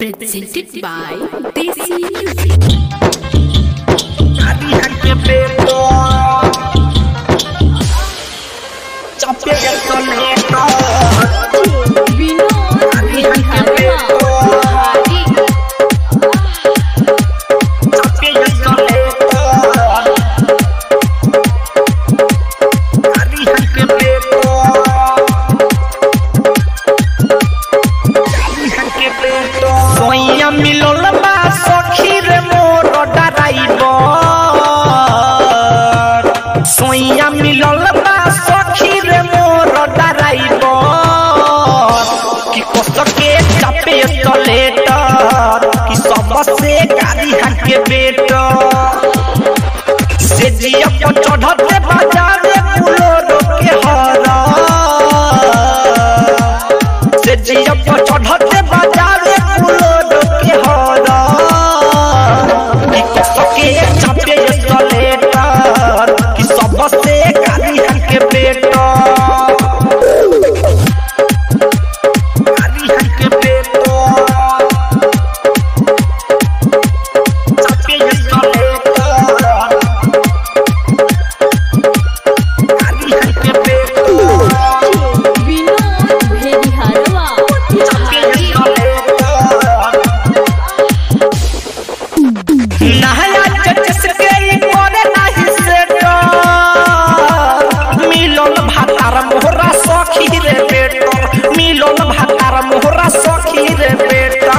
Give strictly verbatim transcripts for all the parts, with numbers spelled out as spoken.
Presented by Desi Music. मिलल बा सखी रे मोर डराइबर सोइया मिलल बा सखी रे मोर डराइबर कि कसके चापे सलेटर कि सबसे गाड़ी हके बेटा से जिया पर चढ़ते बाजारे बुलोरो के हरा से जिया पर चढ़ते बाजारे बुलोरो के हरा कि कसके चापे सलेटर कि सबसे गाड़ी हके बेटा गाड़ी हके बेटा चापे सलेटर गाड़ी हके बेटा विनोद भेड़िहारवा चापे सलेटर नहाया चचस के करे नाही सेटा मिलल भातार मोहरा सखी रे बेटा मिलल भातार मोहरा सखी रे बेटा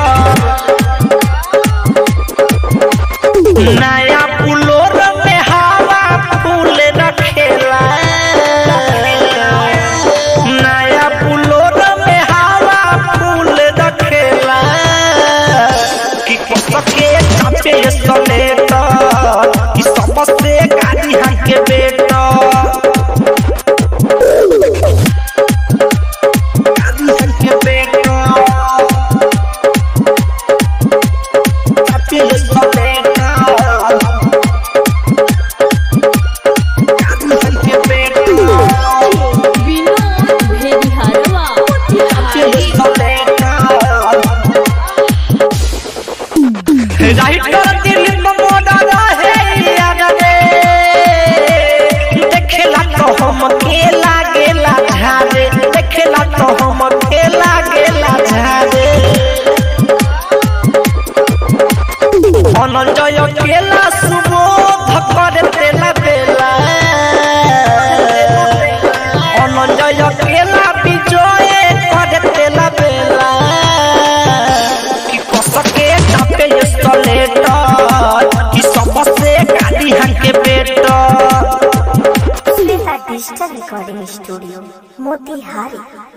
नया पुलोर में हवा फूल रखेला नया पुलोर में हवा फूल रखेला कि कसके चापे सलेटर कि सबसे गाड़ी हके बेटा गाड़ी हके बेटा चापे सलेटर गाड़ी हके बेटा विनोद भेड़िहारवा चापे सलेटर राइटर दिल में मोड़ा रहे याद रे देखेला तो हम के लागेला झारे देखेला तो हम के लागेला झारे अनंजय केला सुबोध करे तेला बेला अनंजय केला विजय करे तेला बेला कि कसके चापे सलेटर कि सबसे गाड़ी हके बेटा Shweta digital recording studio Motihari.